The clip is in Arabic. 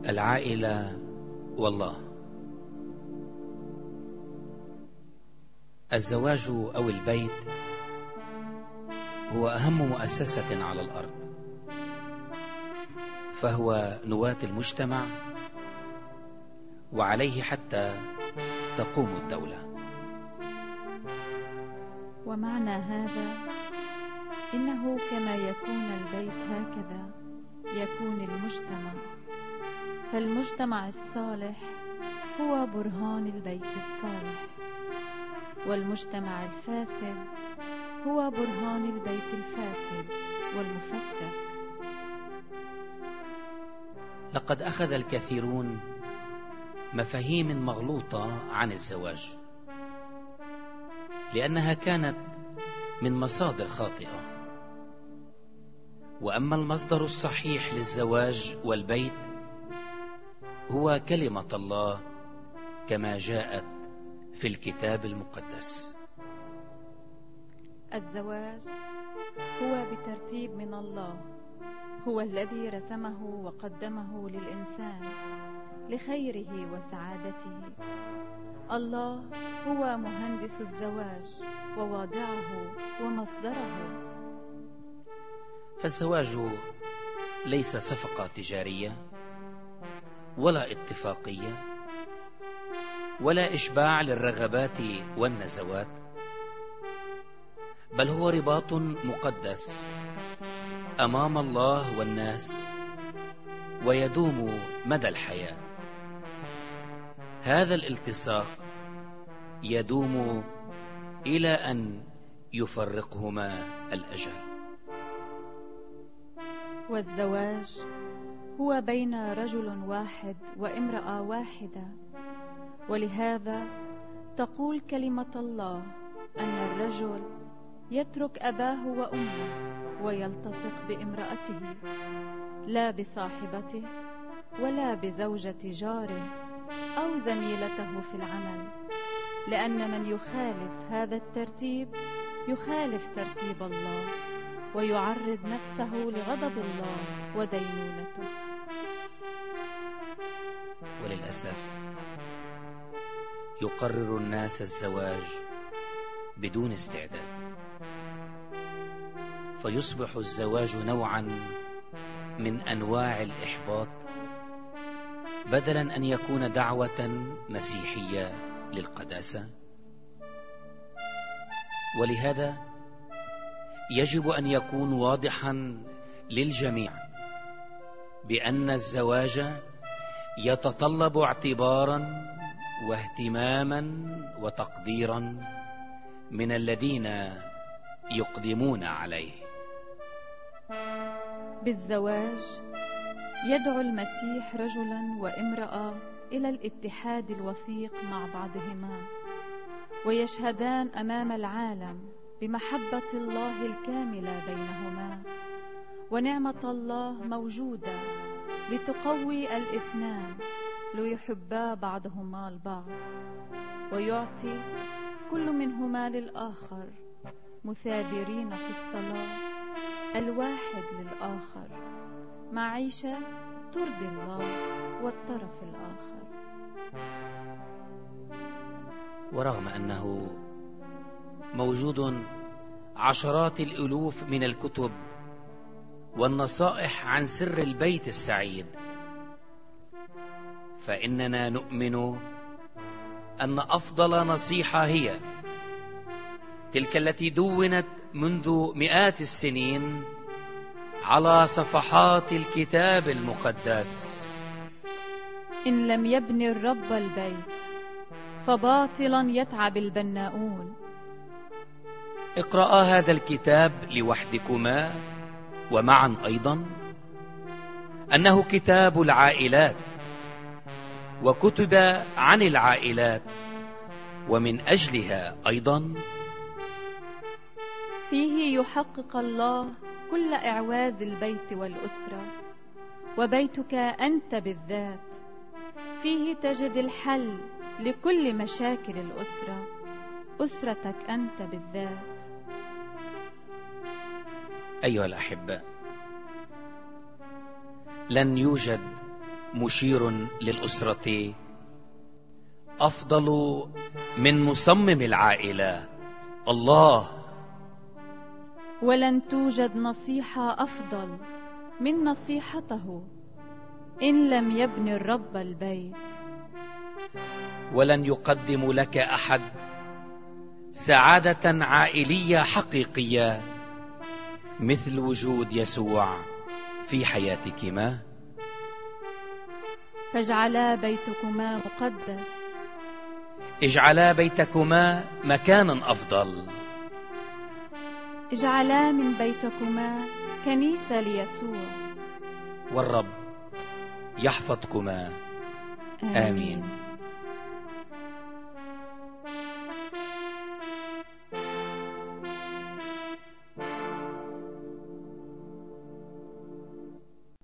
العائلة والله. الزواج أو البيت هو أهم مؤسسة على الأرض، فهو نواة المجتمع، وعليه حتى تقوم الدولة. ومعنى هذا إنه كما يكون البيت هكذا يكون المجتمع، فالمجتمع الصالح هو برهان البيت الصالح، والمجتمع الفاسد هو برهان البيت الفاسد والمفكك. لقد أخذ الكثيرون مفاهيم مغلوطة عن الزواج، لأنها كانت من مصادر خاطئة. وأما المصدر الصحيح للزواج والبيت هو كلمة الله كما جاءت في الكتاب المقدس. الزواج هو بترتيب من الله، هو الذي رسمه وقدمه للإنسان لخيره وسعادته. الله هو مهندس الزواج وواضعه ومصدره. فالزواج ليس صفقة تجارية ولا اتفاقية ولا إشباع للرغبات والنزوات، بل هو رباط مقدس أمام الله والناس، ويدوم مدى الحياة. هذا الالتصاق يدوم إلى أن يفرقهما الأجل. والزواج هو بين رجل واحد وامرأة واحدة، ولهذا تقول كلمة الله أن الرجل يترك أباه وأمه ويلتصق بامرأته، لا بصاحبته ولا بزوجة جاره أو زميلته في العمل، لأن من يخالف هذا الترتيب يخالف ترتيب الله ويعرض نفسه لغضب الله ودينونته. وللأسف يقرر الناس الزواج بدون استعداد، فيصبح الزواج نوعا من أنواع الإحباط، بدلا أن يكون دعوة مسيحية للقداسة. ولهذا يجب أن يكون واضحا للجميع بأن الزواج يتطلب اعتبارا واهتماما وتقديرا من الذين يقدمون عليه. بالزواج يدعو المسيح رجلا وامرأة إلى الاتحاد الوثيق مع بعضهما، ويشهدان أمام العالم بمحبة الله الكاملة بينهما، ونعمة الله موجودة لتقوي الاثنان ليحبا بعضهما البعض، ويعطي كل منهما للآخر، مثابرين في الصلاة الواحد للآخر، معيشة ترضي الله والطرف الآخر. ورغم أنه موجود عشرات الألوف من الكتب والنصائح عن سر البيت السعيد، فإننا نؤمن أن أفضل نصيحة هي تلك التي دونت منذ مئات السنين على صفحات الكتاب المقدس: إن لم يبني الرب البيت فباطلا يتعب البناؤون. اقرأ هذا الكتاب لوحدكما ومعا أيضا، أنه كتاب العائلات، وكتب عن العائلات ومن أجلها أيضا. فيه يحقق الله كل إعواز البيت والأسرة، وبيتك أنت بالذات فيه تجد الحل لكل مشاكل الأسرة، أسرتك أنت بالذات. أيها الأحبة، لن يوجد مشير للأسرة أفضل من مصمم العائلة الله. ولن توجد نصيحة أفضل من نصيحته إن لم يبني الرب البيت. ولن يقدم لك أحد سعادة عائلية حقيقية مثل وجود يسوع في حياتكما. فاجعلا بيتكما مقدس. اجعلا بيتكما مكانا أفضل. اجعلا من بيتكما كنيسة ليسوع. والرب يحفظكما. آمين.